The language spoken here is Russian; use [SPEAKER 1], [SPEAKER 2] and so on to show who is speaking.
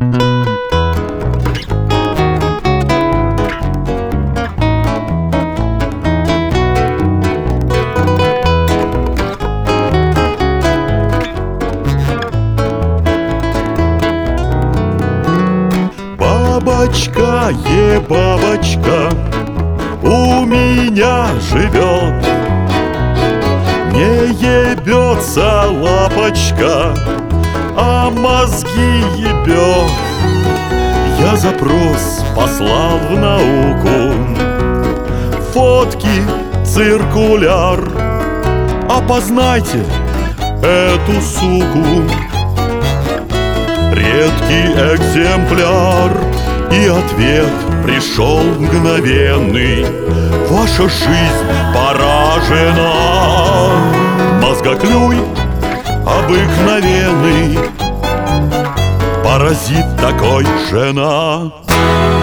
[SPEAKER 1] Бабочка, бабочка, у меня живет. Не ебется лапочка, а мозги ебет. Я запрос послал в науку, фотки, циркуляр. Опознайте эту суку, редкий экземпляр. И ответ пришел мгновенный: ваша жизнь поражена. Мозгоклюй обыкновенный, паразит такой жена.